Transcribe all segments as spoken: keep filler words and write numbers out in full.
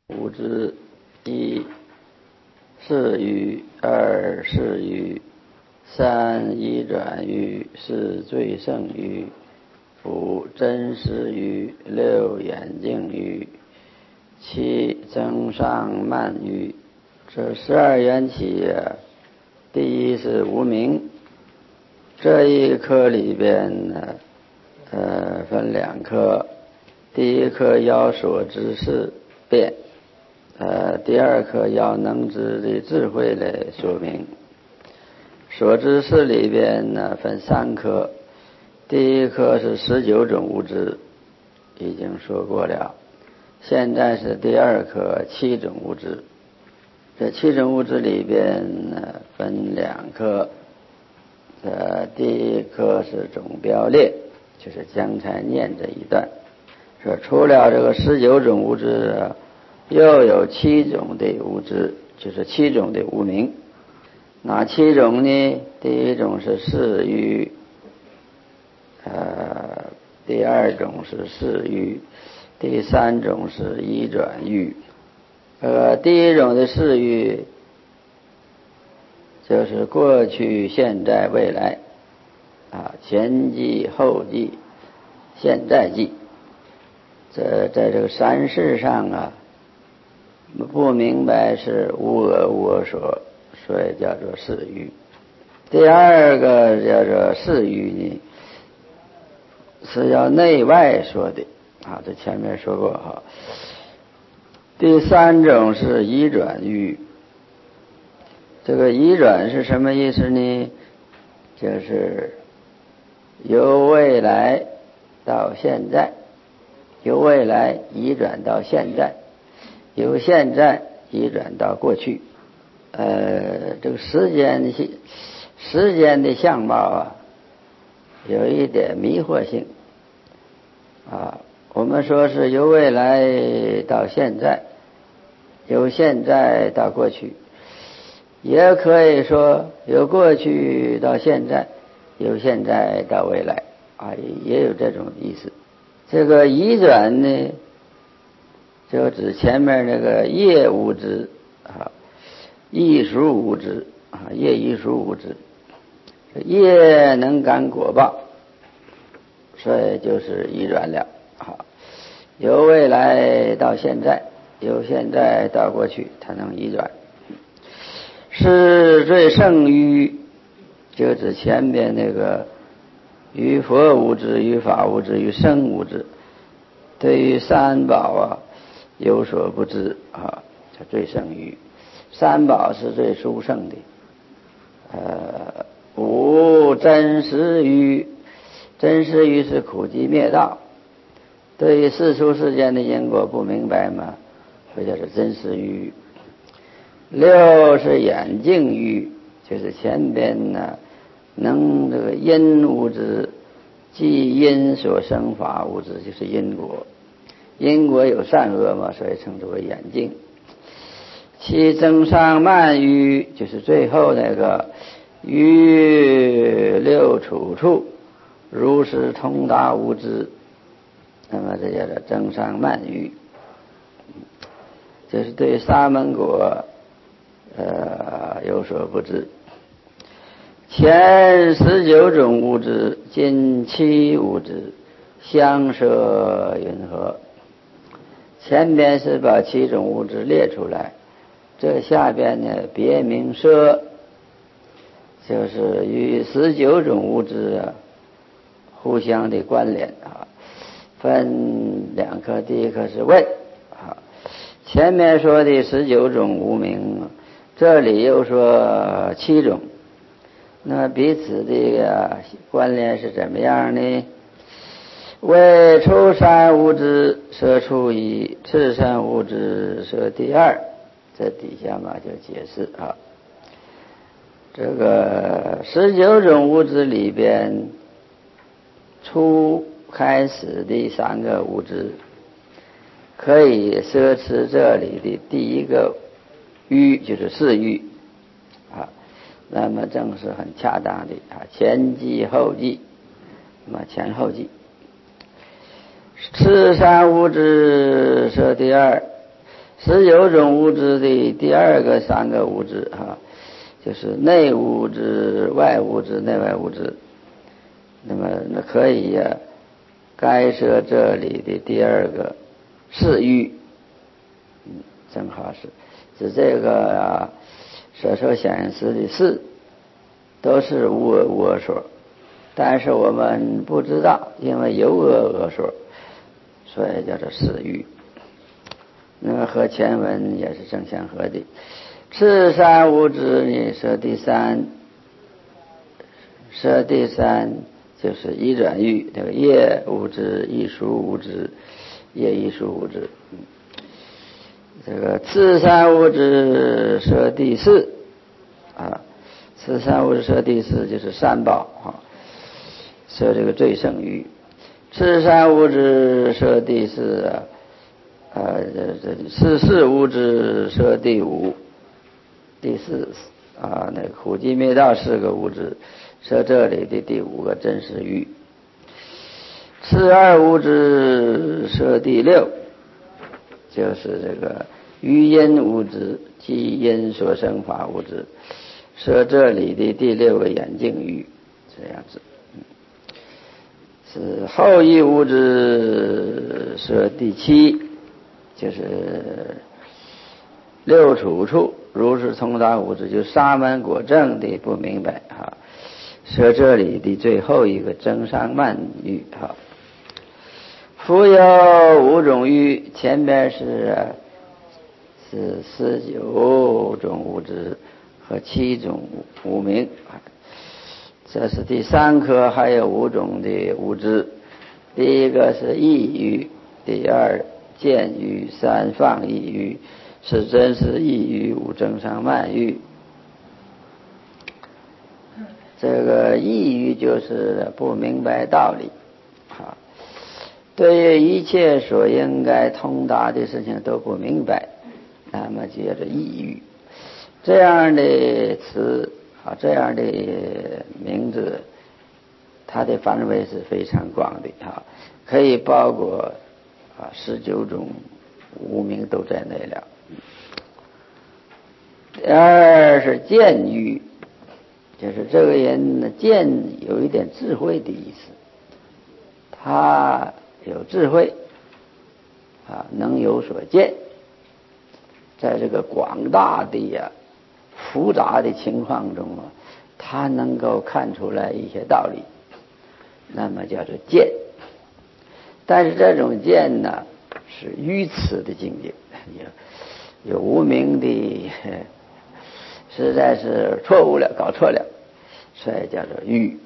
物之一是欲，二是欲，三一转欲，四最胜欲，五真实欲，六眼镜欲，七增上慢欲。这十二缘起啊，第一是无明。这一科里边呢，呃，分两科。第一科要所知是变，呃，第二科要能知的智慧来说明。所知识里边呢分三科，第一科是十九种物质，已经说过了。现在是第二科七种物质。这七种物质里边呢分两科，呃，第一科是总表列，就是刚才念这一段。说除了这个十九种物质，又有七种的物质，就是七种的无明。哪七种呢？第一种是四欲，呃，第二种是四欲，第三种是一转欲。呃，第一种的四欲就是过去、现在、未来啊，前记、后记、现在记。这在这个三世上啊，不明白是无我无我所，所以叫做四欲。第二个叫做四欲呢，是要内外说的啊，这前面说过哈。第三种是移转欲。这个移转是什么意思呢？就是由未来到现在，由未来移转到现在，由现在移转到过去。呃，这个时间的时间的相貌啊，有一点迷惑性啊。我们说是由未来到现在，由现在到过去，也可以说由过去到现在，由现在到未来啊，也有这种意思。这个移转呢，就指前面那个业物质啊，艺术物质啊，业艺术物质，业能感果报，所以就是移转了啊。由未来到现在，由现在到过去，它能移转。是最胜于，就指前边那个于佛物质、于法物质、于生物质，对于三宝啊有所不知啊，它最胜于。三宝是最殊胜的。呃，无真实于，真实于是苦集灭道。对于世俗世间的因果不明白嘛，所以叫做真实于。六是眼镜欲，就是前边呢能这个因物质，即因所生法物质，就是因果。因果有善恶嘛，所以称之为眼镜。七增上慢欲，就是最后那个欲六处处，如是通达无知。那么这叫做增上慢欲，就是对沙门果呃有所不知。前十九种物质，今七物质，相摄云何。前边是把七种物质列出来，这下边呢别名摄，就是与十九种物质啊互相的关联啊。分两科，第一科是位啊，前面说的十九种无明，这里又说七种，那彼此的关联是怎么样呢？为初三物质摄初一，次三物质摄第二，这底下嘛就解释啊。这个十九种物质里边，初开始的三个物质，可以摄持这里的第一个欲，就是四欲啊，那么正是很恰当的啊，前记后记，那么前后记。次三物质摄第二， 十九种物质的第二个三个物质啊，就是内物质、外物质、内外物质。那么那可以呀、啊，该说这里的第二个是欲，嗯，正好是指这个啊，所说显示的是都是无我无我说，但是我们不知道，因为有我我说，所以叫做是欲。那么和前文也是正相合的。次三物质呢，说第三，说第三就是一转欲，这个业物质、艺术物质、业艺术物质。这个次三物质说第四啊，次三物质说第四就是三宝啊，说这个最胜欲。次三物质说第四啊。呃，这这四四物质说第五，第四啊，那苦集灭道四个物质说这里的第五个真实欲。次二物质说第六，就是这个余因物质即因所生法物质，说这里的第六个眼镜欲，这样子。是后一物质说第七。就是六处处如是通达物质，就沙门果证的不明白啊。说这里的最后一个增上慢欲啊，复有五种欲，前边是是十九种物质和七种无明，这是第三科，还有五种的物质。第一个是意欲，第二见欲，三放逸欲，是真实意欲，五增上慢欲。这个意欲就是不明白道理啊，对于一切所应该通达的事情都不明白，那么就叫做意欲。这样的词啊，这样的名字，它的范围是非常广的啊，可以包括啊十九种无明都在内了。第二是见欲，就是这个人呢，见有一点智慧的意思，他有智慧啊，能有所见，在这个广大的呀、复杂的情况中啊，他能够看出来一些道理，那么叫做见。但是这种见呢，是愚痴的境界，有有无明的，实在是错误了，搞错了，所以叫做愚。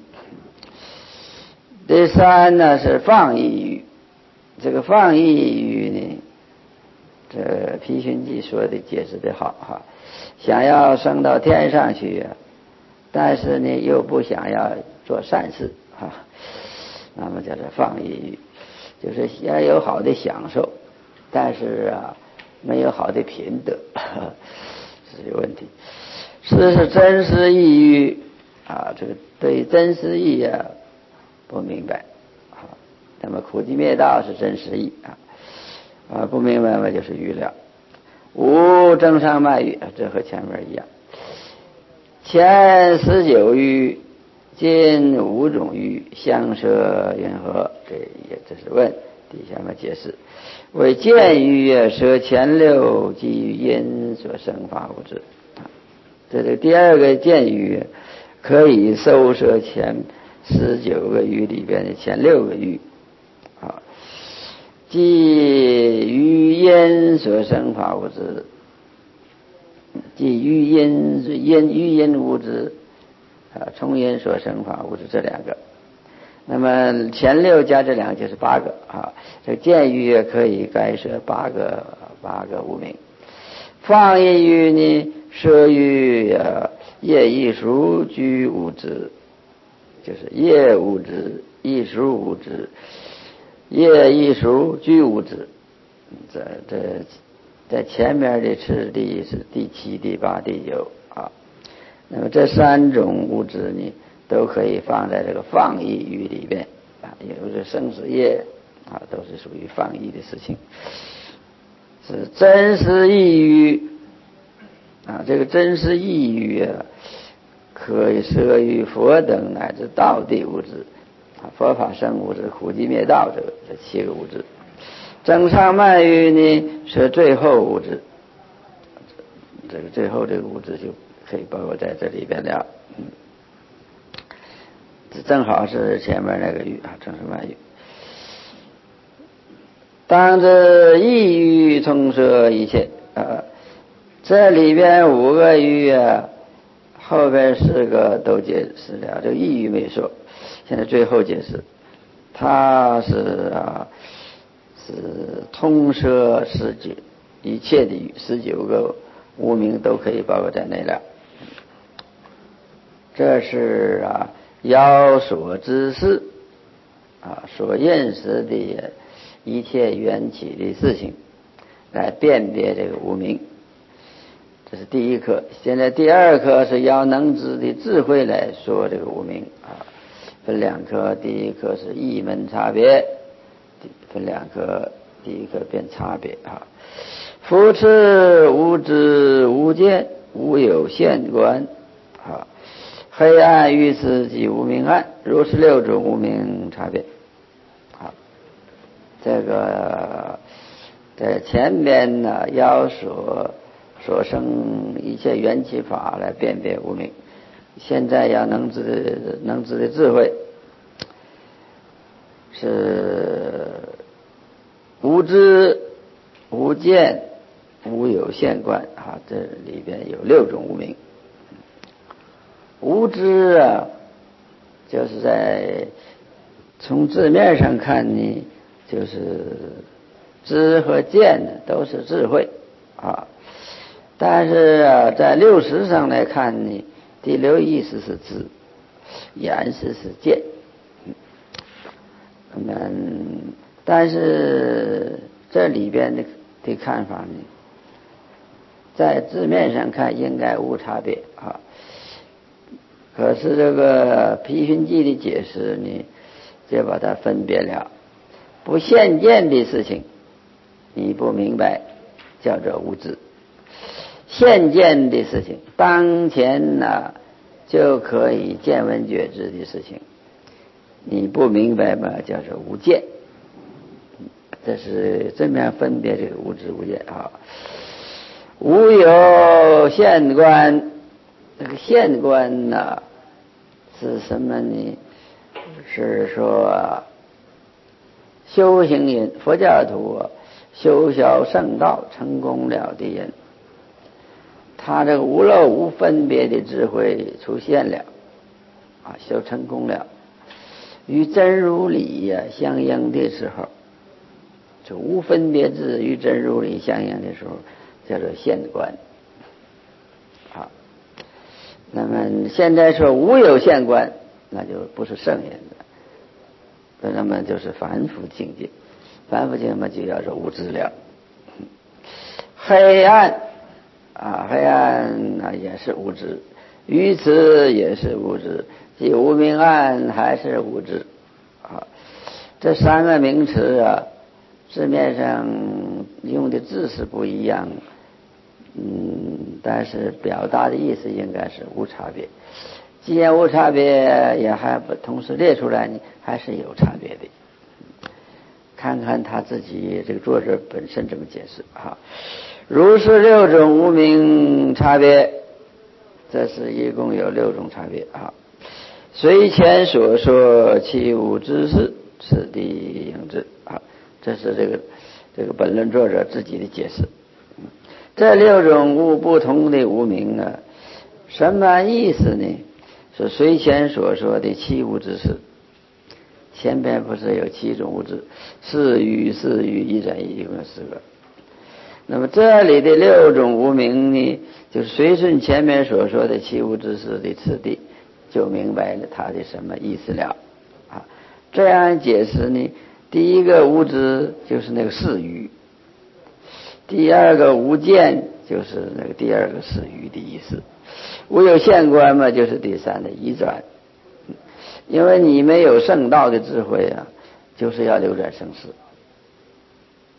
第三呢是放逸欲，这个放逸欲呢，这毗熏记说的解释的好哈，想要升到天上去啊，但是呢又不想要做善事啊，那么叫做放逸欲，就是要有好的享受，但是啊没有好的品德，是有问题。四是真实意欲啊，这个对真实意啊不明白啊，那么苦集灭道是真实意啊，啊不明白嘛就是欲了。无增上慢欲，这和前面一样。前十九欲，今五种欲，相摄云何？这也这是问，底下嘛解释。为见欲摄前六即于因所生法物质。这个第二个见欲可以收摄前十九个欲里边的前六个欲啊，即于因所生法物质，即于因因于因物质啊，从因所生法物质这两个。那么前六加这两个就是八个啊，这见欲也可以概摄八个八个无明。放逸欲呢，摄欲啊，业艺术居物质，就是业物质、艺术物质、业艺术居物质。这这在前面的次第是第七、第八、第九啊。那么这三种物质呢，都可以放在这个放逸欲里边啊，也就是生死业啊，都是属于放逸的事情。 是真实意语啊，这个真实意语啊，可以摄于佛等乃至道地物质啊，佛法生物质、苦集灭道这个这七个物质。正常慢语呢是最后物质，这个最后这个物质就可以包括在这里边了。嗯，这正好是前面那个语啊，正常慢语。当知意语通摄一切啊，这里边五个语啊，后边四个都解释了，这个意语没说，现在最后解释，它是啊是通摄十九一切的语，十九个无名都可以包括在内了。这是啊要所知识啊所认识的一切缘起的事情，来辨别这个无明，这是第一课。现在第二课是要能知的智慧来说这个无明啊，分两课。第一课是一门差别，分两课。第一课变差别啊。夫持无知无见无有限观啊，黑暗于此即无明暗，如是六种无明差别。好，这个在前边呢要所所生一切缘起法来辨别无明，现在要能知能知的智慧是无知无见无有限观啊，这里边有六种无明。无知啊，就是在从字面上看呢，就是知和见呢都是智慧啊，但是啊，在六识上来看呢，第六意识是知，眼识是见。嗯，但是这里边的的看法呢，在字面上看应该无差别啊。可是这个批评记的解释呢，就把它分别了。不现见的事情，你不明白，叫做无知；现见的事情，当前呢、啊、就可以见闻觉知的事情，你不明白嘛，叫做无见。这是正面分别这个无知无见啊。无有现观，这个现观呢、啊、是什么呢？是说修行人，佛教徒啊，修小圣道成功了的人，他这个无漏无分别的智慧出现了啊，修成功了，与真如理呀、啊、相应的时候，就无分别智与真如理相应的时候，叫做现观。好，那么现在说无有现观，那就不是圣人了，那么就是凡夫境界。凡夫境界嘛，就叫做无知了。黑暗啊，黑暗啊也是无知，愚痴也是无知，即无明暗还是无知啊。这三个名词啊，字面上用的字是不一样，嗯，但是表达的意思应该是无差别。既然无差别，也还不同时列出来呢，还是有差别的。看看他自己这个作者本身怎么解释啊。如是六种无明差别，这是一共有六种差别啊。随前所说其无之事，此地应知啊。这是这个这个本论作者自己的解释。这六种无不同的无明啊，什么意思呢？是随前所说的七无之事。前边不是有七种物质，四欲四欲一转一，一共有四个。那么这里的六种无明呢，就是随顺前面所说的七无之事的次第，就明白了它的什么意思了啊。这样解释呢，第一个无知就是那个四欲，第二个无见就是那个第二个四欲的意思，无有现观嘛，就是第三的移转。因为你没有圣道的智慧啊，就是要流转生死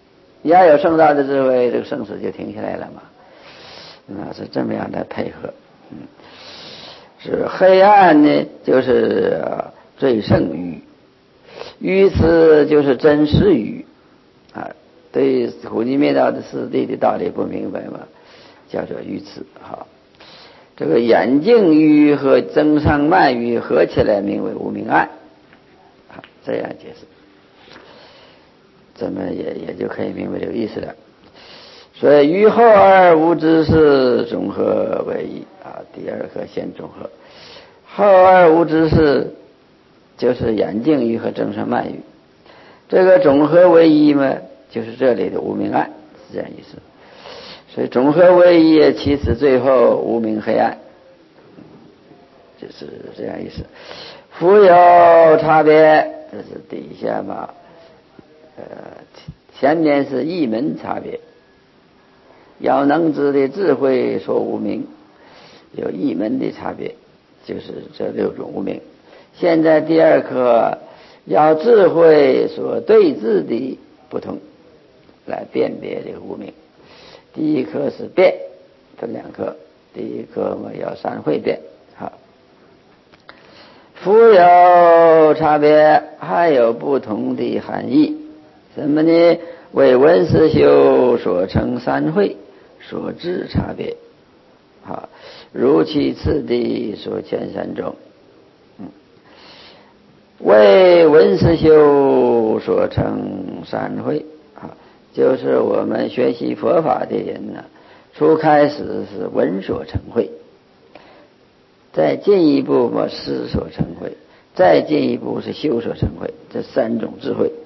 要有圣道的智慧，这个生死就停下来了嘛。那是这么样的配合。嗯，是黑暗呢，就是最胜愚，愚痴就是真实愚啊。对苦集灭道的四谛的道理不明白嘛，叫做愚痴。好，这个眼镜愚和增上慢愚合起来名为无明暗。好，这样解释，咱们也也就可以明白这个意思了。所以愚后二无知识总合为一啊，第二课先总合。后二无知识就是眼镜愚和增上慢愚，这个总合为一嘛，就是这里的无明暗，是这样意思。所以总合为一，其实最后无明黑暗，就是这样意思。复有差别，这是底下嘛，呃，前面是一门差别。要能知的智慧说无明，有一门的差别，就是这六种无明。现在第二课要智慧所对治的不同，来辨别这个无明。第一课是辨，分两课。第一课嘛要三会辨。好，复有差别，还有不同的含义。什么呢？为文思修所成三会所致差别。好，如其次第所前三种。嗯，为文思修所成三会，啊，就是我们学习佛法的人呢，初开始是文所成会，再进一步嘛思所成会，再进一步是修所成会，这三种智慧。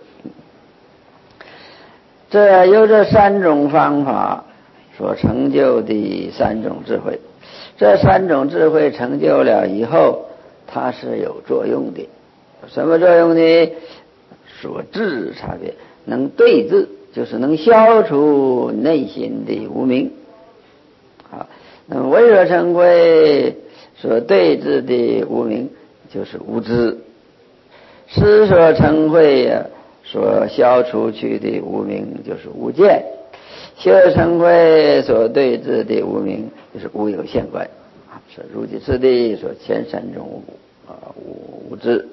这由这三种方法所成就的三种智慧，这三种智慧成就了以后，它是有作用的。什么作用呢？所致差别，能对治，就是能消除内心的无明。好，那么文所成会所对治的无明就是无知，思所成会呀、啊所消除去的无明就是无见，修成会所对治的无明就是无有现观啊，是如其次第所前三种无啊无无知。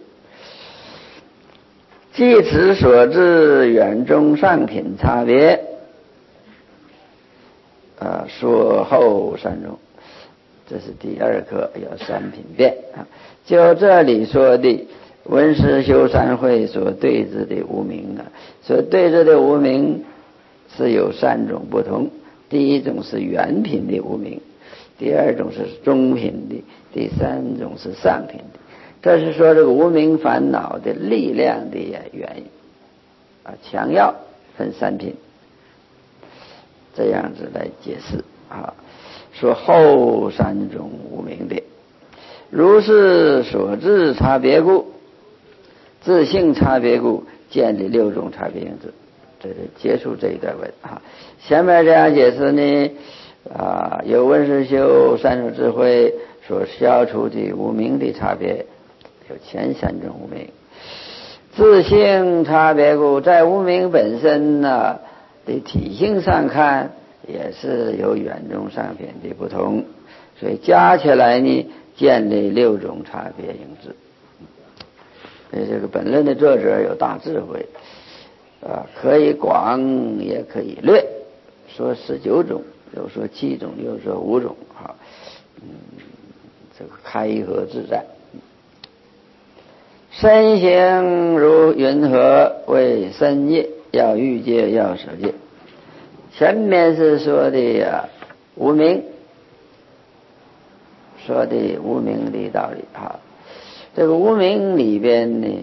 即此所致远中上品差别啊，说后三种，这是第二课要三品辨啊。就这里说的文思修三会所对治的无明啊，所对治的无明是有三种不同。第一种是原品的无明，第二种是中品的，第三种是上品的。这是说这个无明烦恼的力量的原因啊，强要分三品，这样子来解释啊。说后三种无明的，如是所致差别故，自性差别故，建立六种差别因子。这是结束这一段文啊。下面这样解释呢，啊，有文思修三种智慧所消除的无明的差别，有前三种无明。自性差别故，在无明本身呢的体性上看，也是有远中上品的不同，所以加起来呢，建立六种差别因子。所以这个本论的作者有大智慧啊，可以广也可以略，说十九种，又说七种，又说五种啊，嗯，这个开合自在。身形如云何为身业，要欲界要舍界。前面是说的呀无明，说的无明的道理啊。这个无明里边呢，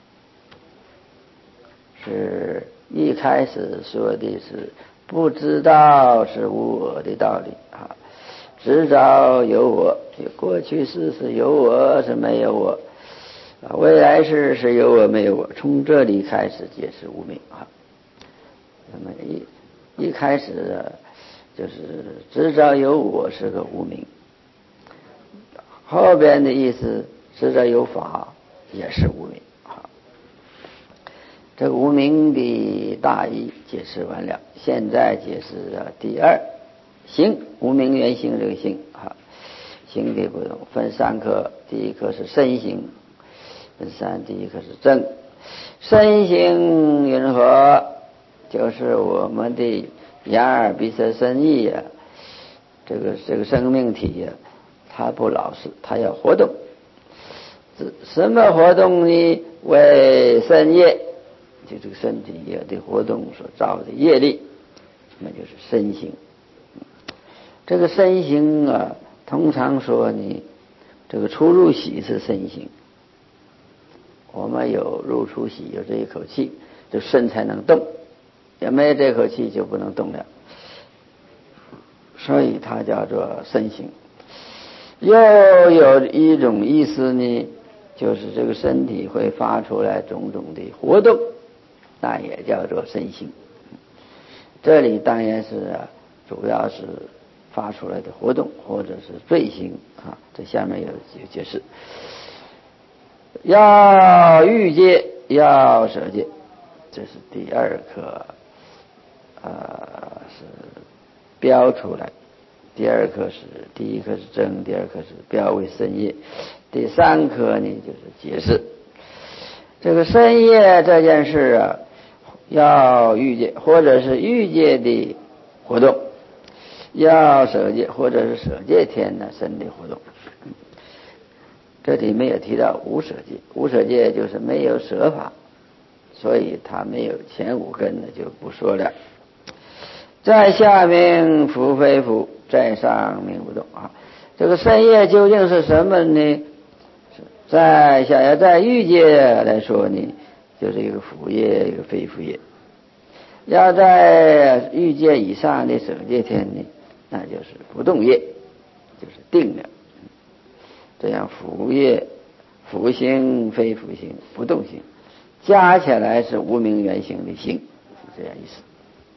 是一开始说的是不知道是无我的道理啊，知道有我，过去世是有我是没有我，未来世是有我没有我，从这里开始解释无明啊。那么一一开始就是知道有我是个无明，后边的意思知道有法也是无明啊。 这个无明的大义解释完了，现在解释了第二行，无明缘行这个行啊，行的不同，分三科，第一科是身行，分三，第一科是正。身行云何？就是我们的眼耳鼻舌身意呀，这个这个生命体呀，它不老实，它要活动。什么活动呢？为身业，就这个身体业的活动所造的业力，那就是身行。这个身行啊，通常说呢，这个出入息是身行。我们有入出息，有这一口气，这身才能动，也没有这口气就不能动了，所以它叫做身行。又有一种意思呢，就是这个身体会发出来种种的活动，那也叫做身行。这里当然是、啊、主要是发出来的活动，或者是罪行啊。这下面有有解释。要欲界，要舍界，这是第二课，呃，是标出来。第二课是第一课是正，第二课是标为身业，第三课呢就是解释这个身业这件事啊，要欲界或者是欲界的活动，要舍界或者是舍界天的身的活动。这里没有提到无舍界，无舍界就是没有舍法，所以它没有前五根的就不说了。在下名福非福，在上名不动啊。这个身业究竟是什么呢？在想要在欲界来说呢，就是一个福业，一个非福业。要在欲界以上的舍界天呢，那就是不动业，就是定了。这样福业、福行、非福行、不动行，加起来是无明缘行的行，是这样意思。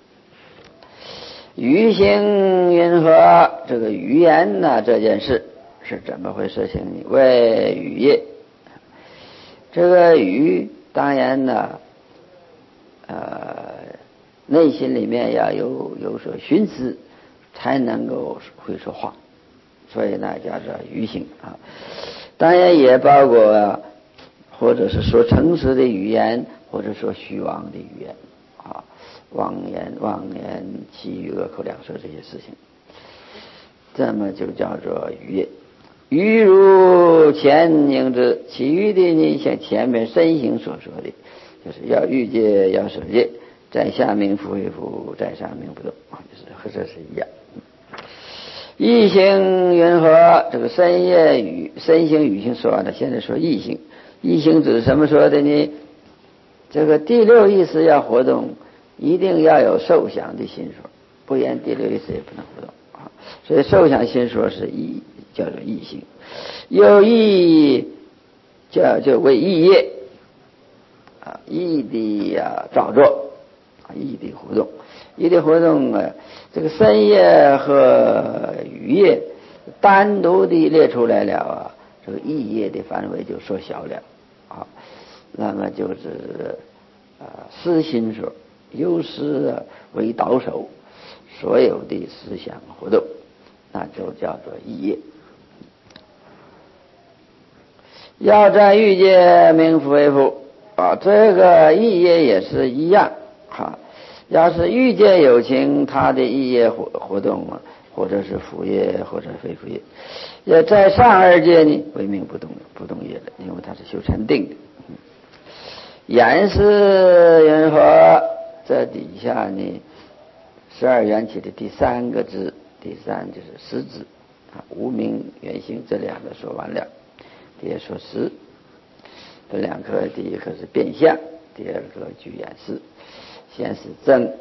语行云何？这个语言呢，这件事是怎么回事情呢？为语业。这个语当然呢，呃，内心里面要有有所寻思，才能够会说话。所以呢，叫做语行啊。当然也包括、啊、或者是说诚实的语言，或者说虚妄的语言啊，妄言、妄言、绮语、恶口两舌这些事情，这么就叫做语业。语如前应之，其余的呢，像前面身行所说的，就是要欲界，要舍界，在下名福非福，在上名不动，就是和这是一样。意行云何？这个身业语身行语行说完了，现在说意行。意行指什么说的呢？这个第六意识要活动，一定要有受想的心说，不然第六意识也不能活动啊。所以受想心说是意，叫做意行。有意叫就为意业啊，意的啊造作啊，意的活动。意的活动啊，这个身业和语业单独的列出来了啊，这个意业的范围就缩小了啊。那么就是啊，思心说，由思为导手，所有的思想活动，那就叫做意业。要在欲界名福非福啊，这个意业也是一样哈。要是欲界有情，他的意业活活动啊，或者是福业，或者非福业。也在上二界呢，为名不动不动业的，因为它是修禅定的。言是云何？这底下呢，十二缘起的第三个字，第三就是识字啊，无明缘行这两个说完了，第二说识，分两科，第一科是变相，第二个具言识。先是正，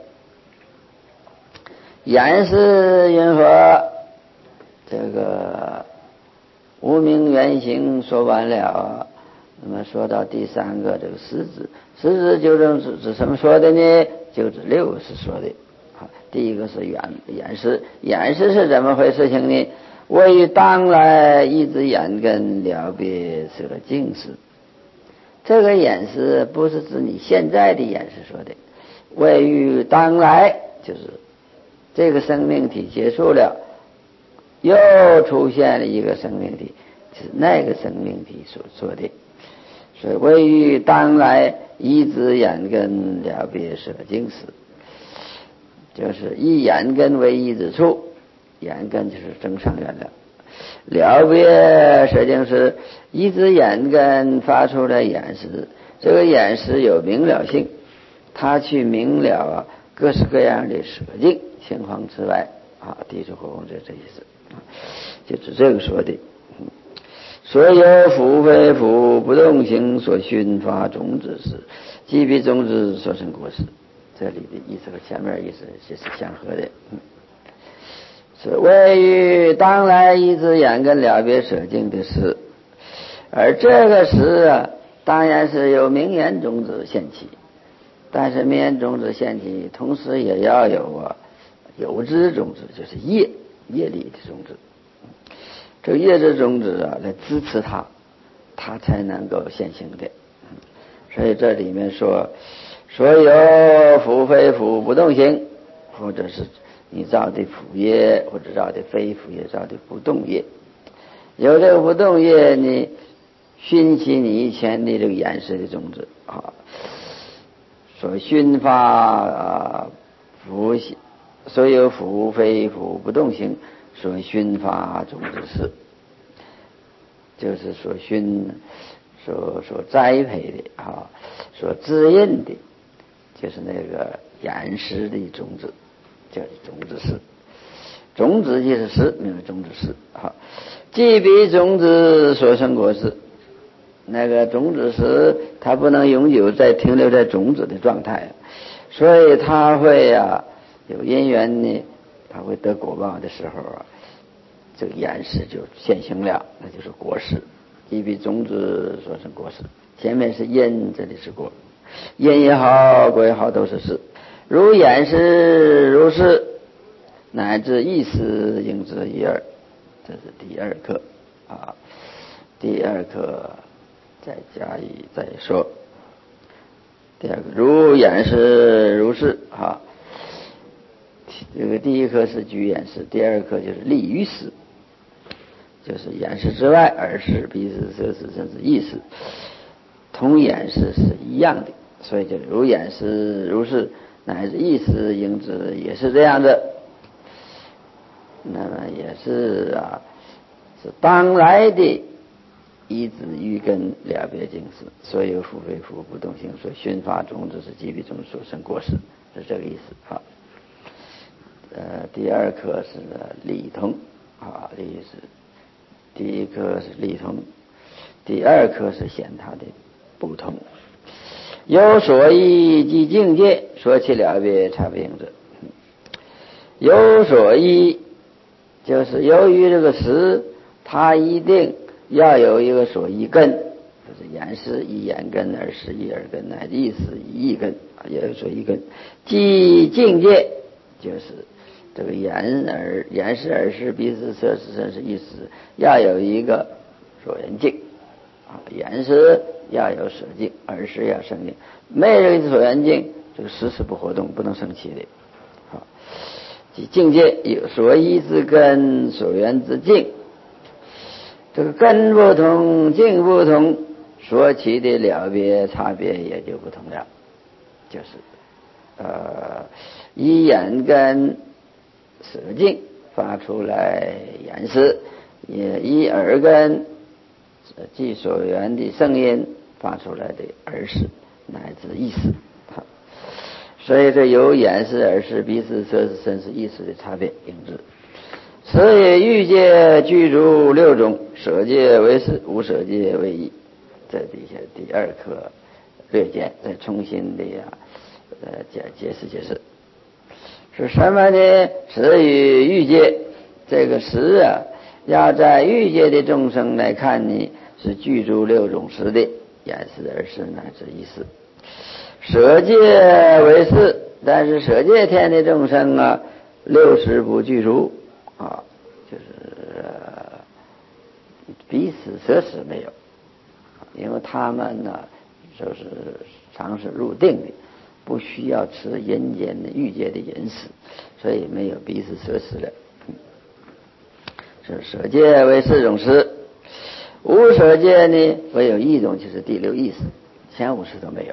言是云何？这个无明缘行说完了，那么说到第三个这个识字，识字究竟是指什么说的呢？就指六识说的。第一个是言言识，言识是怎么回事情呢？为当来一只眼根了别是个净识， 这个眼识不是指你现在的眼识说的，位于当来，就是这个生命体结束了，又出现了一个生命体，是那个生命体所说的。所以位于当来，一知眼根了别舍境时，就是以眼根为一之处，眼根就是正上缘了。了别舍境时，一知眼根发出了眼识，这个眼识有明了性，他去明了啊各式各样的舍境情况之外啊，地水火风这这意思，就是这个说的。所有福非福不动行所熏发种子时，即彼种子所生果实。这里的意思和前面意思是是相合的。是位于当来一知眼根了别舍境的事，而这个时啊，当然是由明眼种子现起，但是明眼种子现起，同时也要有啊有知种子，就是业业力的种子。这个业之种子啊，来支持它，它才能够现行的。所以这里面说，所有福非福不动行，或者是你造的福业，或者造的非福业，造的不动业。有这个不动业，你熏起你以前的这个眼识的种子啊，所熏发啊福，所有福非福不动行。所熏发种子事，就是所熏、所所栽培的啊，所滋润的，就是那个眼识的种子，叫种子事。种子就是识，名为种子事。好，即彼种子所生果实。那个种子识，它不能永久在停留在种子的状态，所以它会啊有因缘呢。他会得果报的时候啊，这个眼识就现行了，那就是果实。即彼种子所生果实，前面是因，这里是果，因也好，果也好，都是事。如眼识如是，乃至意识应知一二，这是第二课啊。第二课再加以再说。第二个，如眼识如是啊。这个第一课是举眼识，第二课就是立于识，就是眼识之外，耳识、鼻识、舌识，甚至意识，同眼识是一样的，所以就如眼识如是，乃至意识应知也是这样的。那么也是啊，是当来的一知愚根了别境识，所有福非福不动行，所熏发种子是即彼种子所生果实，是这个意思。好。呃，第二课是理通啊，理是第一课是理通，第二课是显它的不同。有所依即境界，说起了别差别应者。有所依，就是由于这个识，它一定要有一个所依根，就是眼识依眼根，耳识依耳根，乃至意识依意根啊，要有所依根。即境界，就是这个眼耳眼识耳识鼻识舌识身识意识要有一个所缘境啊，眼识要有舍境，耳识要生境，没有这个所缘境，这个识是不活动，不能生起的。好，即境界有所依之根，所缘之境，这个根不同，境不同，所起的了别差别也就不同了，就是呃依眼根舍境发出来眼识，也依耳根即所缘的声音发出来的耳识乃至意识。所以这有眼识、耳识、鼻识、舌识、身识、意识的差别应知。此也欲界具足六种，舍界为识，无舍界为义。这底下第二课略见，再重新的呀呃解解释解释。是什么呢？识与欲界，这个识啊，要在欲界的众生来看呢，是具足六种识的，眼识、耳识乃至意识。舍界为识，但是舍界天的众生啊，六识不具足啊，就是、呃、鼻识、舌识没有，因为他们呢就是常是入定的，不需要吃人间的欲界的饮食，所以没有鼻食舌食了。是舍戒为四种食，无舍戒呢唯有一种，就是第六意识，前五识都没有。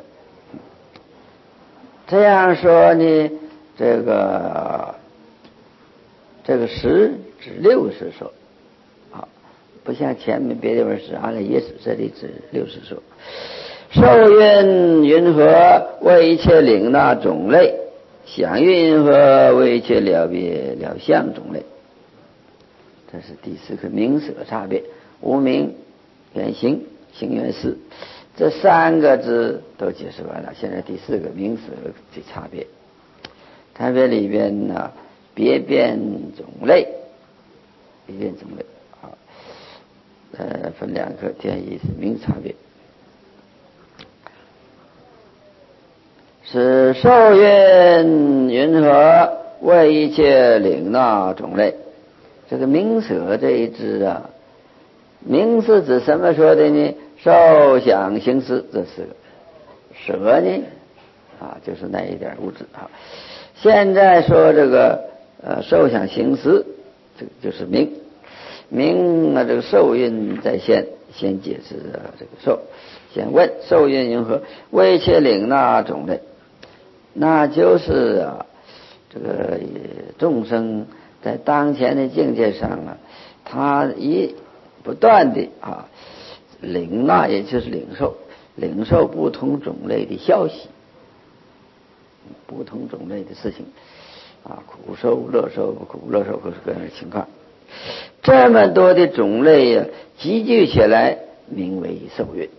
这样说呢，这个这个十指六识说，啊，不像前面别的地方是阿赖耶识，这里指六识说。受蕴云何为一切领纳种类，想蕴云何为一切了别了相种类。这是第四个名色差别，无名缘行，行缘事，这三个字都解释完了。现在第四个名色的差别，差别里边呢，别变种类，别变种类啊，呃，分两个天意是名差别。是受蕴云何为一切领纳种类。这个名色这一支啊，名是指什么说的呢？受想行识这四个，舍呢啊就是那一点物质啊。现在说这个呃受想行识，这个就是名，名啊这个受蕴在先，先解释这个受，先问受蕴云何为一切领纳种类，那就是啊这个众生在当前的境界上啊，他一不断的啊领纳，也就是领受，领受不同种类的消息，不同种类的事情啊，苦受、乐受、不苦、乐受各式各样的情况，这么多的种类呀、啊，集聚起来名为受蕴。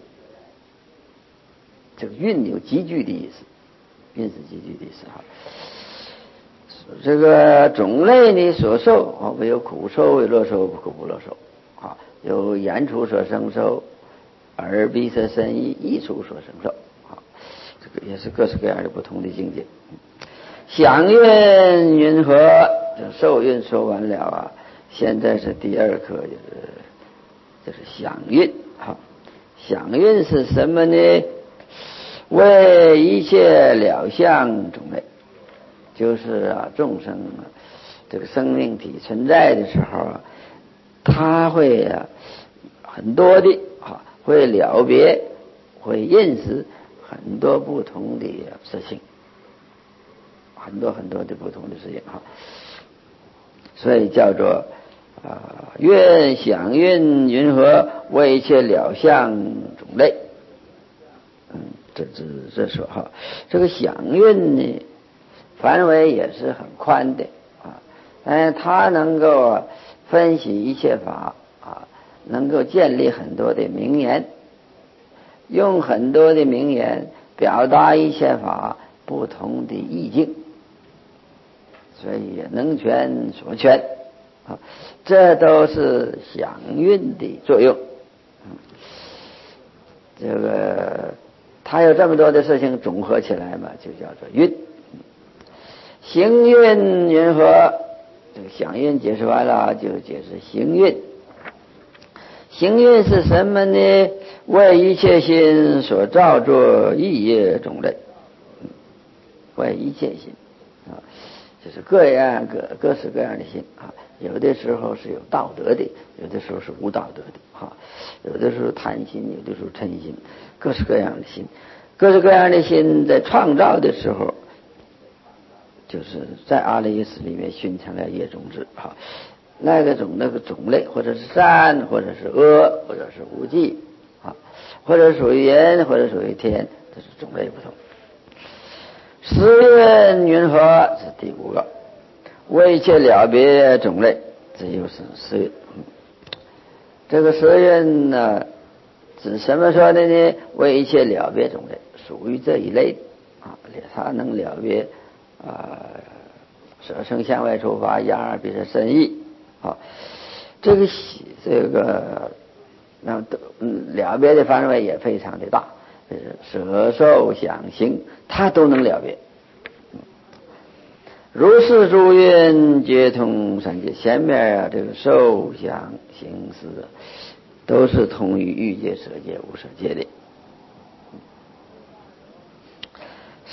这个蕴有集聚的意思，蕴是集聚的意思哈。这个种类呢所受啊，唯有苦受、乐受、不苦不乐受啊，有眼处所生受，耳鼻舌身意意处所生受啊，这个也是各式各样的不同的境界。想蕴云何？受蕴说完了啊，现在是第二课，就是就是想蕴哈。想蕴是什么呢？为一切了相种类。就是啊，众生啊，这个生命体存在的时候啊，他会啊很多的啊，会了别，会认识很多不同的事情，很多很多的不同的事情啊，所以叫做啊，愿想蕴云何为一切了相种类。嗯，这这这说哈，这个想蕴呢，范围也是很宽的啊，嗯，他能够分析一切法啊，能够建立很多的名言，用很多的名言表达一切法不同的意境，所以能全所全啊，这都是想蕴的作用。这个他有这么多的事情总合起来嘛，就叫做蕴。行蕴云何？这个想蕴解释完了，就解释行蕴。行蕴是什么呢？为一切心所造作意业种类，为一切心啊，就是各样各各式各样的心啊。有的时候是有道德的，有的时候是无道德的哈、啊。有的时候贪心，有的时候嗔心，各式各样的心，各式各样的心在创造的时候。就是在阿赖耶识里面熏成了业种子哈，那个种那个种类，或者是善，或者是恶，或者是无记啊，或者属于人，或者属于天，这是种类不同。十蕴云何是第五个，为一切了别种类，这就是十蕴。这个十蕴呢，指什么说的呢？为一切了别种类，属于这一类啊，它能了别。啊，舍生向外出发，眼耳鼻舌身意啊，这个这个那嗯了别的范围也非常的大，就是舍受想行，它都能了别。如是诸蕴皆通三界，前面啊这个受想行识都是通于欲界、色界、无色界的。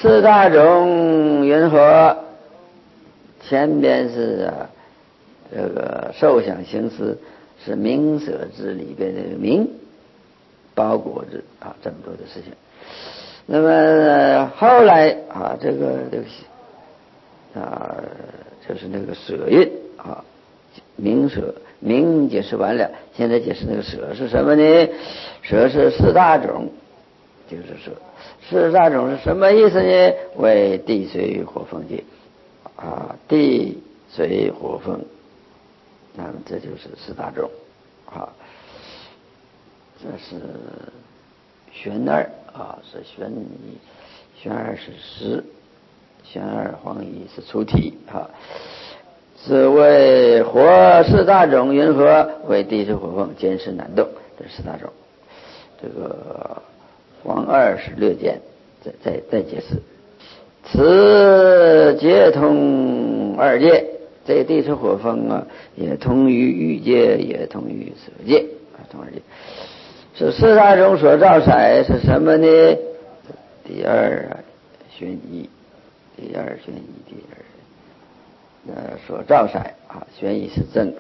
四大种云何？前边是啊，这个受想行识是名舍之里边这个名包裹着啊这么多的事情。那么后来啊，这个这个啊，就是那个舍蕴啊，名舍名解释完了，现在解释那个舍是什么呢？舍是四大种，就是说四大种是什么意思呢？为地水火风界啊，地水火风，那么这就是四大种啊。这是玄二啊，是玄一，玄二是实，玄二黄一是出体啊。是为火四大种云何？为地水火风坚实难动，这是四大种。这个黄二是略见，再再再解释。此皆通二界，这地水火风啊，也通于欲界，也通于色界啊，通二界。是四大种所造色是什么呢？第二啊，玄一，第二玄一，第二呃所造色啊，玄一是正。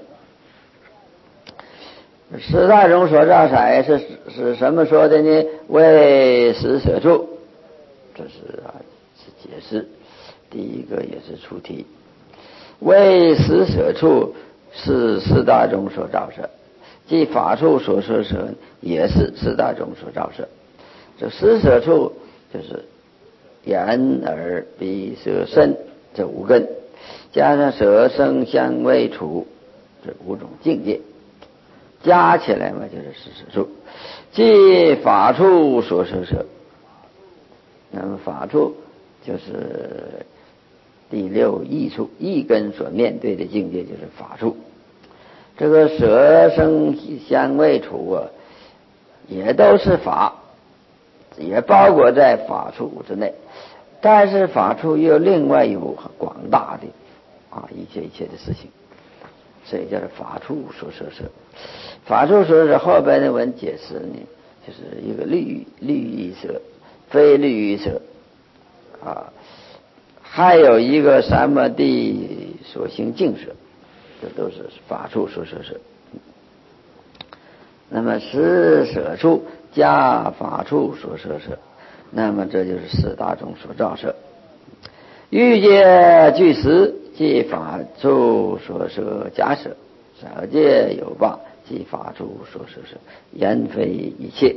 四大种所造色是是什么说的呢？为十舍处，这是啊是解释。第一个也是出题，为十舍处是四大种所造色。即法处所摄舍也是四大种所造色。这十舍处就是眼耳鼻舌身这五根，加上舌声香味触这五种境界，加起来嘛就是十舍处。即法处所摄舍，那么法处就是第六意处，意根所面对的境界就是法处。这个舌声香味触啊，也都是法，也包裹在法处之内，但是法处又另外有广大的啊一切一切的事情，所以叫做法处所摄舍。法处所摄舍后边的文解释呢，就是一个律律仪舍、非律仪舍啊，还有一个三摩地所行净舍。这都是法处所摄舍。那么十舍处加法处所摄舍，那么这就是四大种所造舍。欲界具实，即法处所摄假舍；色界有罢，即法处所摄舍。言非一切。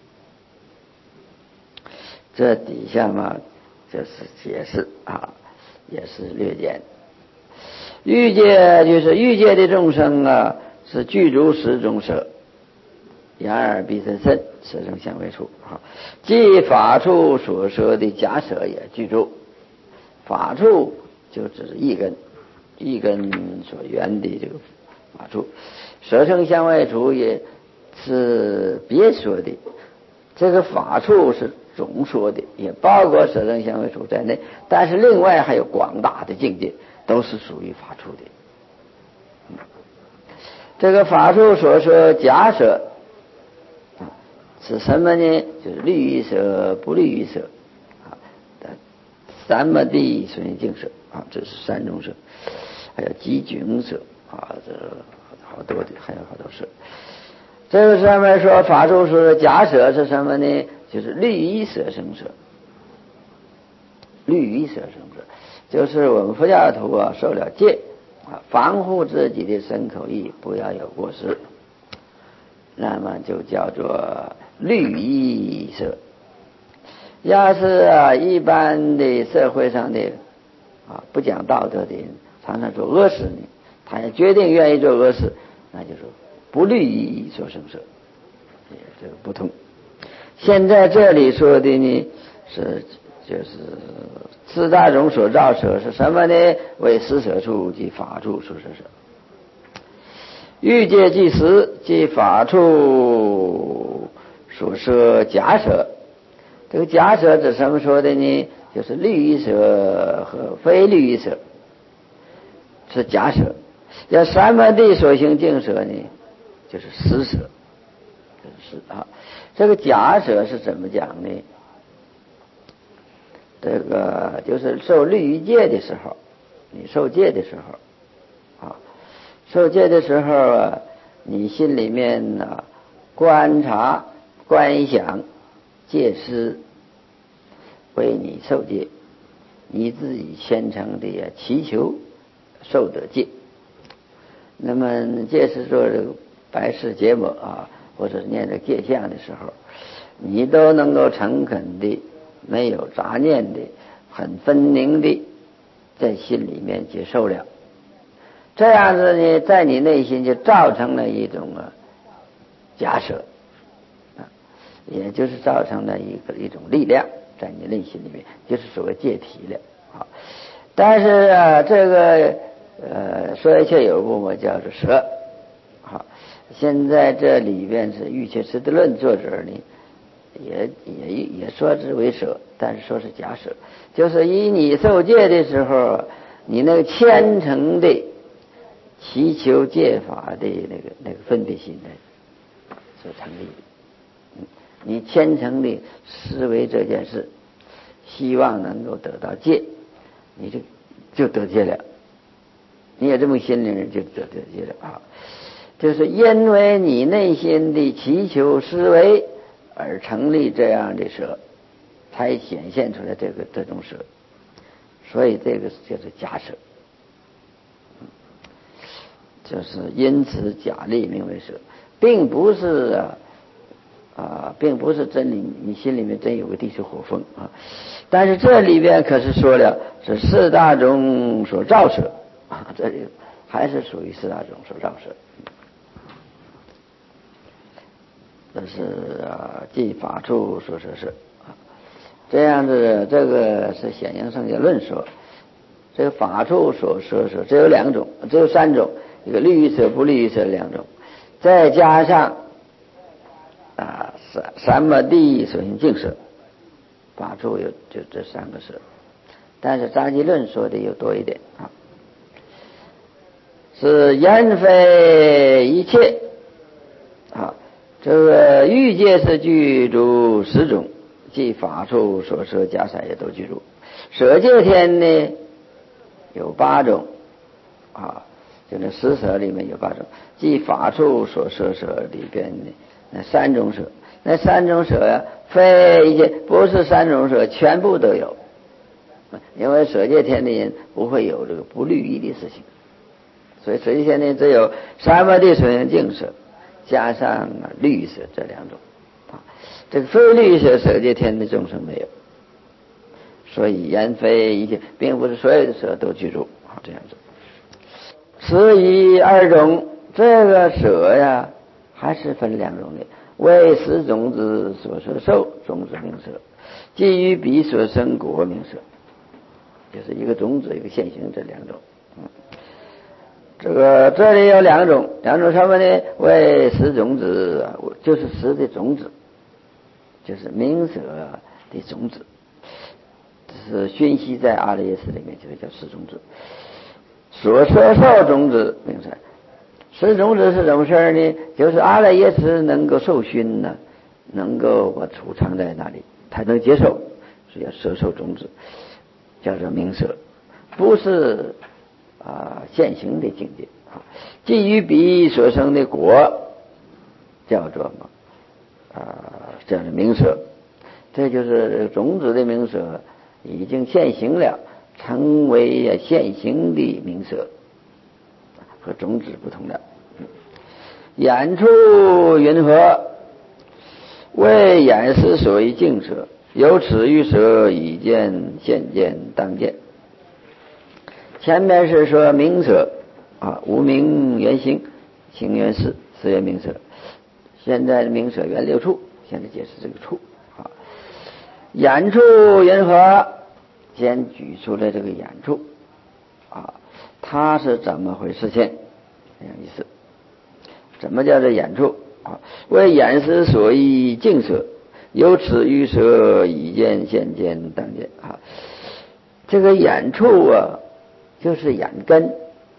这底下嘛，就是解释啊，也是略简。欲界就是欲界的众生啊，是具足十种舍，眼耳鼻舌身，色声香味触啊。即法处所摄的假舍也具足。法处就指一根，一根所缘的这个法处。色声香味触也是别说的，这个法处是总说的，也包括色声香味触在内，但是另外还有广大的境界，都是属于法处的。这个法处所说假舍是什么呢？就是律仪舍、不律仪舍啊，三摩地所行净舍啊，这是三种舍，还有极窘舍啊，这好多的，还有好多舍。这个上面说法处所说假舍是什么呢？就是律仪舍生舍。律仪舍生舍就是我们佛教徒啊，受了戒啊，防护自己的身口意，不要有过失，那么就叫做律仪舍。要是啊一般的社会上的啊不讲道德的人，常常做恶事呢，他也决定愿意做恶事，那就是不律仪所生舍，这个不同。现在这里说的呢是就是四大种所造舍是什么呢？为十舍处及法处所摄舍。欲界即实，即法处所摄假舍。这个假舍指什么说的呢？就是律仪舍和非律仪舍是假舍。要三摩地所行净舍呢，就是实舍。就是啊，这个假舍是怎么讲呢？ 这个就是受律仪戒的时候，你受戒的时候啊，受戒的时候啊，你心里面呢、啊、观察观想戒师为你受戒，你自己虔诚的祈求受得戒。那么戒师做这个白事结膜啊，或者是念这戒相的时候，你都能够诚恳的没有杂念的很分明的在心里面接受了，这样子呢在你内心就造成了一种啊假设啊，也就是造成了一个一种力量在你内心里面，就是所谓戒体了啊。但是啊这个呃说一切有部嘛叫做舍好，现在这里边是玉切师的论作者呢也也也说之为舍，但是说是假舍，就是以你受戒的时候，你那个虔诚的祈求戒法的那个那个分别心的所成立的，你虔诚的思维这件事，希望能够得到戒，你就就得戒了，你有这么心的人就得得戒了啊，就是因为你内心的祈求思维而成立这样的舍，才显现出来这个这种舍，所以这个就是假舍，就是因此假立名为舍，并不是啊啊，并不是真理，你心里面真有个地水火风啊，但是这里边可是说了是四大种所造舍啊，这里还是属于四大种所造舍。这是啊，即法处所说是啊，这样子，这个是显应圣解论说，这个法处所说是只有两种，只有三种，一个律仪舍、不律仪舍两种，再加上啊三三摩地所行净舍，法处有就这三个舍，但是杂集论说的又多一点啊，是言非一切啊。这个欲界是具足十种，即法处所摄假散也都具足。舍戒天呢有八种啊，就那十舍里面有八种，即法处所摄舍里边呢那三种舍，那三种舍呀、啊，非一切不是三种舍全部都有，因为舍戒天的人不会有这个不律仪的事情，所以舍戒天呢只有三摩地所行净舍。加上律舍这两种啊，这个非律舍舍戒天的众生没有，所以言非一切，并不是所有的舍都具足啊，这样子。此以二种，这个舍呀，还是分两种的，为十种子所摄受种子名舍，基于彼所生果名舍，就是一个种子一个现行这两种。嗯这个这里有两种，两种什么呢？为十种子，就是十的种子，就是名舍的种子，是熏习在阿赖耶识里面，就是叫十种子。所摄受种子名舍，十种子是什么事儿呢？就是阿赖耶识能够受熏呢，能够把储藏在那里，他能接受，所以要摄受种子，叫做名舍，不是。啊，现行的境界啊，基于彼所生的果，叫做嘛啊，叫做名舍，这就是种子的名舍已经现行了，成为现行的名舍，和种子不同的。眼处云何？为眼识所以净舍，由此欲舍，以见现见当见。前面是说名舍啊，无名缘行，行缘事，是缘名舍。现在名舍缘六处，现在解释这个处啊。眼处云何？先举出来这个眼处啊，它是怎么回事情？这样意思。怎么叫做眼处啊？为眼识所依净舍，由此欲舍，以见现见当见啊。这个眼处啊。就是眼根，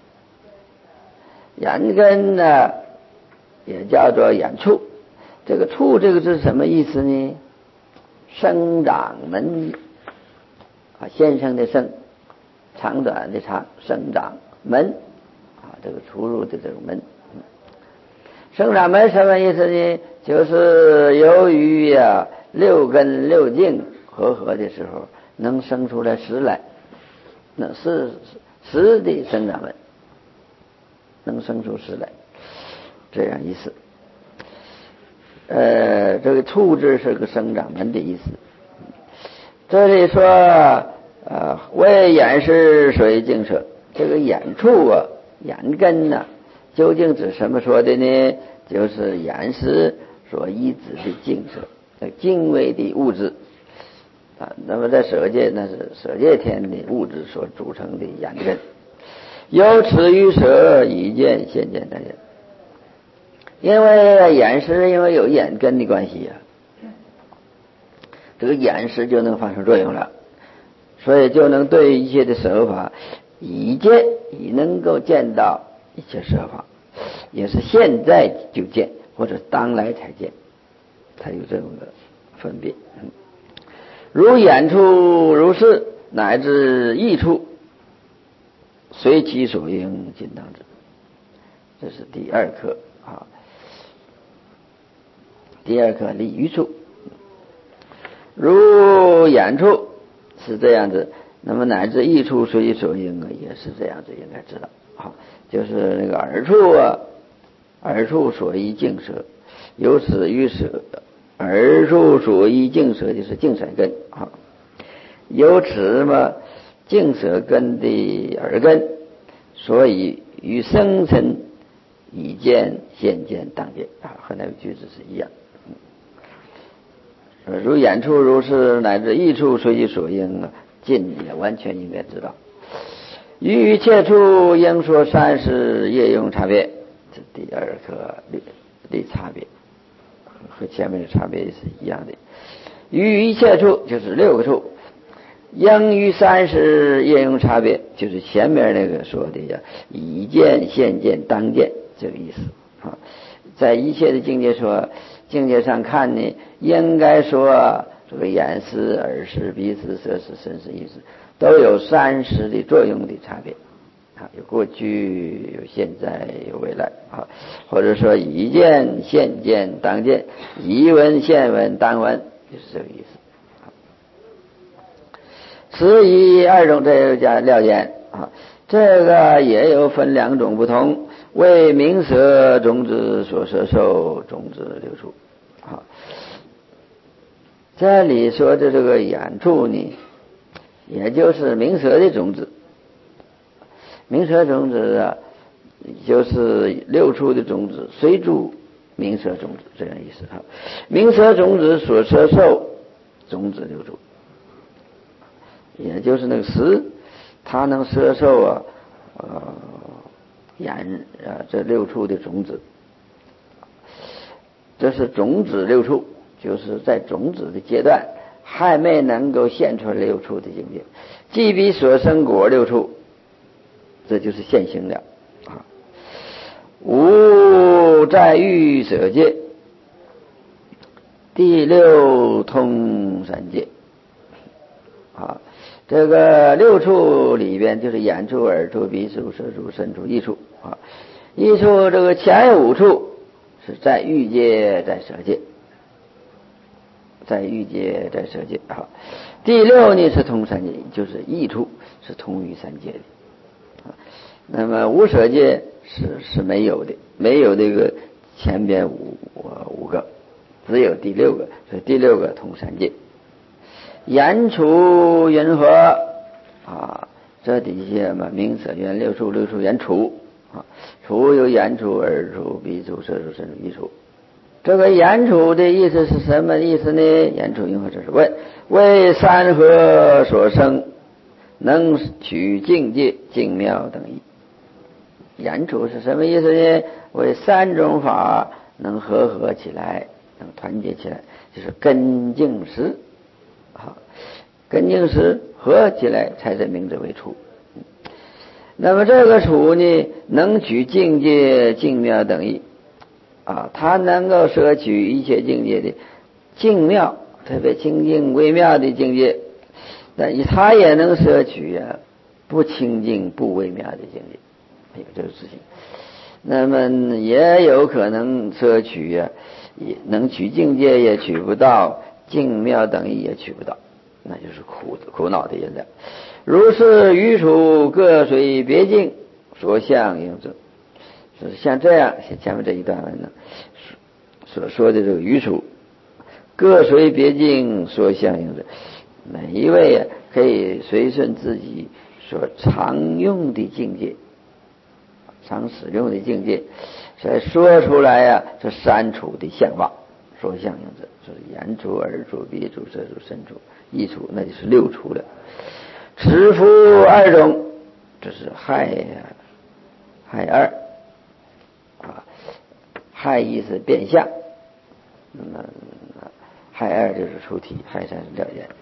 眼根呢也叫做眼处。这个处这个字什么意思呢？生长门啊，先生的生，长短的长，生长门啊，这个出入的这个门。生长门什么意思呢？就是由于呀、啊、六根六境和合的时候，能生出来实来，那是实的生长门，能生出实来，这样意思。呃，这个处字是个生长门的意思。这里说呃，为眼识水净舍，这个眼处啊，眼根呐、啊，究竟指什么说的呢？就是眼识所依止的净舍，精微的物质啊。那么在舍界，那是舍界天的物质所组成的眼根。由此于舍，以见现见等见。因为眼识，因为有眼根的关系呀、啊，这个眼识就能发生作用了，所以就能对一切的舍法以见，以能够见到一切舍法，也是现在就见，或者当来才见，才有这种的分别。嗯，如眼处如是，乃至意处，随其所应尽当之。这是第二课啊。第二课立于处，如眼处是这样子，那么乃至意处随其所应啊，也是这样子，应该知道。好，就是那个耳处啊，耳处所依净舍，由此于舍，耳处所依净舍就是净舍根啊，由此嘛，净舍根的耳根，所以与生尘以见现见当见啊，和那个句子是一样。如眼处如是，乃至意处随其所应啊，尽也完全应该知道。于一切处应说三世业用差别，这第二课的差别和前面的差别是一样的。于一切处就是六个处，应于三世业用差别，就是前面那个说的呀，以见现见当见这个意思啊。在一切的境界说境界上看呢，应该说这个眼识、耳识、鼻识、舌识、身识、意识都有三识的作用的差别啊，有过去、有现在、有未来啊，或者说已见、现见、当见，已闻、现闻、当闻，就是这个意思。此以二种，这又加料见啊，这个也有分两种不同，为名色种子所摄受种子流出。好，这里说的这个眼处呢，也就是名色的种子。名色种子啊，就是六处的种子，随住名色种子，这样意思啊。名色种子所摄受种子流出，也就是那个识，它能摄受啊，呃，眼啊这六处的种子。这是种子六处，就是在种子的阶段还没能够现出来六处的境界，即彼所生果六处，这就是现行了啊。无在欲舍界，第六通三界啊。这个六处里边就是眼处、耳处、鼻处、舌处、身处、意处啊。意处这个前五处是在欲界，在舍界，在欲界，在舍界啊。第六呢是通三界，就是意处是通于三界的啊。那么无舍界是是没有的，没有这个前边五五个，只有第六个，所以第六个通三界。眼处云何啊？这底下嘛，名色缘六处，六处缘处啊，处有眼处、耳处、鼻处、舌处、身处、意处。这个眼处的意思是什么意思呢？眼处云何，这是问为山河所生，能取境界、精妙等意。眼处是什么意思呢？为三种法能合合起来，能团结起来，就是根境识。好，根境识合起来才是名字为处。那么这个处呢，能取境界、精妙等意啊，它能够摄取一切境界的精妙，特别清净微妙的境界， 但他也能摄取啊不清净不微妙的境界，有这个事情。那么也有可能摄取啊，也能取境界也取不到，净妙等义也取不到，那就是苦苦恼的因了。如是余处各随别境所相应者，就是像这样，前面这一段文呢所说的这个余处各随别境所相应者，每一位啊可以随顺自己所常用的境界，常使用的境界，才说出来呀、啊，这三处的相貌所相应者，就是眼处、耳处、鼻处、舌处、身处、意处，那就是六处了。持夫二种，这是害害二啊，害一是变相，那么害二就是出体，害三是了见。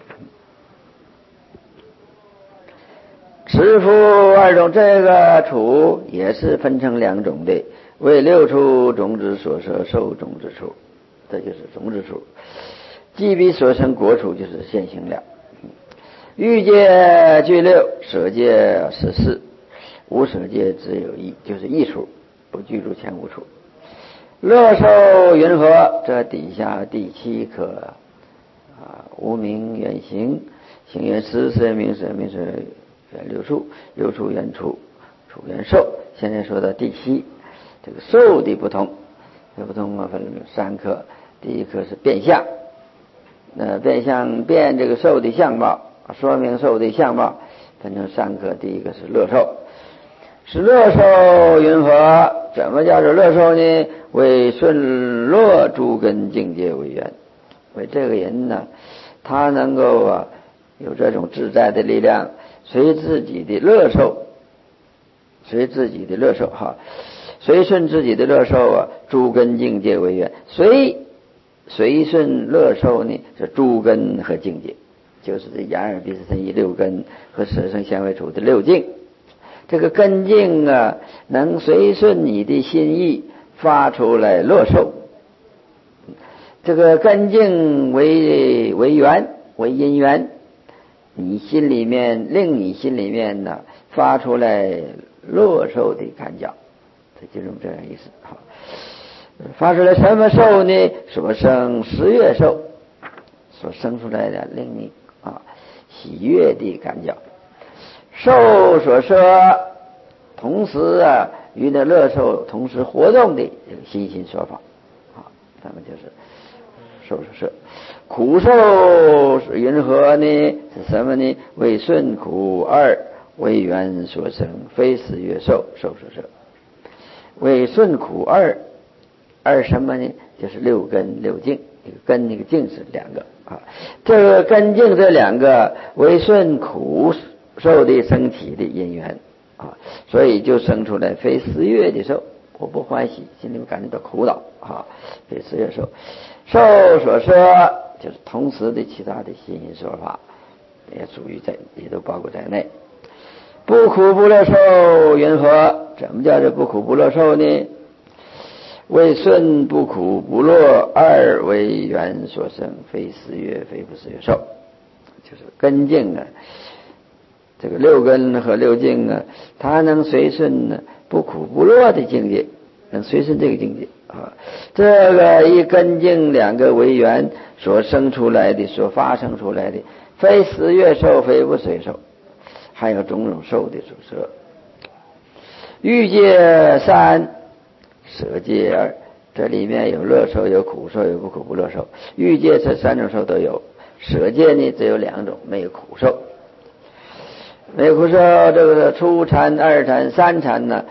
持夫二种，这个处也是分成两种的，为六处种子所摄受种之处，这就是种之处。即彼所生果处，就是现行了。欲界具六，舍界十四，无舍界只有一，就是一处，不具足前五处。乐受云何？这底下第七颗啊，无名远行，行缘识色名色名色缘六处，六处缘处，处缘受。现在说到第七，这个受的不同，这不同啊，分三颗。第一颗是变相，那变相变这个受的相貌，说明受的相貌，分成三颗。第一个是乐受，是乐受云何？怎么叫做乐受呢？为顺乐诸根境界为缘，为这个人呢，他能够啊有这种自在的力量，随自己的乐受，随自己的乐受哈，随顺自己的乐受啊，诸根境界为缘，随随顺乐受呢，是诸根和境界，就是这眼耳鼻舌身意六根和舌身香味触的六境。这个根境啊，能随顺你的心意发出来乐受。这个根境为为缘为因缘，你心里面令你心里面呢发出来乐受的感觉，这就是这样意思。好，发出来什么受呢？所生十悦受，所生出来的令你啊喜悦的感觉。受所摄，同时啊与那乐受同时活动的这个心心所法啊，咱们就是受所摄。苦受云何呢？是什么呢？为顺苦二为缘所生，非十悦受，受所摄。为顺苦二，二什么呢？就是六根六境，一个根一个境是两个啊。这个根境这两个为顺苦受的升起的因缘啊，所以就生出来非十悦的受，我不欢喜，心里面感觉到苦恼啊，非十悦受。受所摄就是同时的其他的心心说法，也属于在，也都包括在内。不苦不乐受云何？怎么叫做不苦不乐受呢？为顺不苦不乐二为缘所生，非十悦非不十悦受，就是根境啊。这个六根和六境啊，它能随顺呢不苦不乐的境界，能随顺这个境界啊。这个一根境两个为缘所生出来的，所发生出来的，非十悦受，非不十悦受，还有种种受的所摄。欲界三，舍界二，这里面有乐受，有苦受，有不苦不乐受。欲界这三种受都有，舍界呢只有两种，没有苦受。没有苦受，这个初禅、二禅、三禅呢，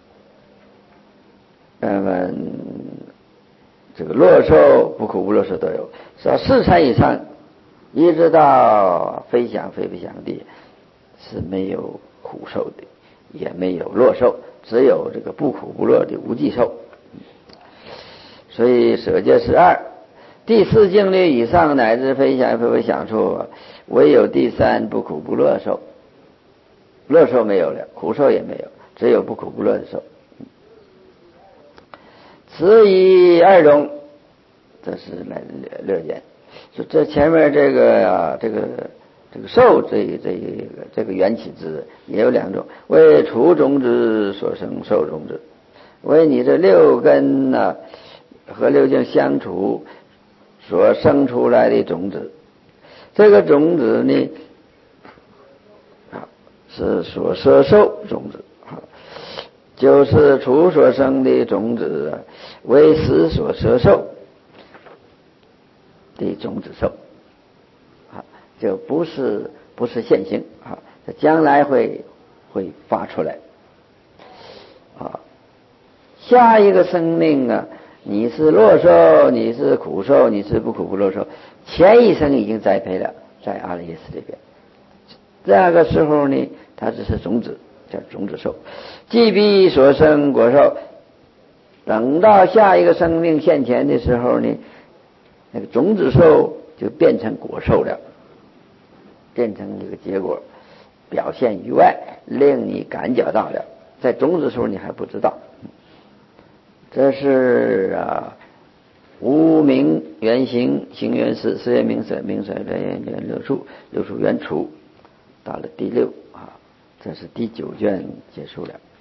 那么这个乐受、不苦不乐受都有。到四禅以上，一直到非想非不想的，是没有苦受的，也没有乐受，只有这个不苦不乐的无记受。所以舍界是二，第四境界以上乃至非想非不想处，唯有第三不苦不乐受。乐受没有了，苦受也没有，只有不苦不乐的受。此以二种，这是来乐见。说这前面这个啊，这个这个受这这个这个缘起之也有两种，为除种子所生受种子，为你这六根呢、啊、和六境相处所生出来的种子。这个种子呢啊是所摄受种子，就是除所生的种子为识所摄受的种子受啊，就不是不是现行啊，它将来会会发出来啊。下一个生命啊，你是乐受，你是苦受，你是不苦不乐受，前一生已经栽培了，在阿赖耶识这边。这个时候呢，它只是种子，叫种子受，即彼所生果受。等到下一个生命现前的时候呢，那个种子受就变成果受了，变成这个结果表现于外，令你感觉到了。在种子时候你还不知道。这是啊，无名原行，行原识，识原名色，名色原原六处，六处原处，到了第六啊，这是第九卷结束了。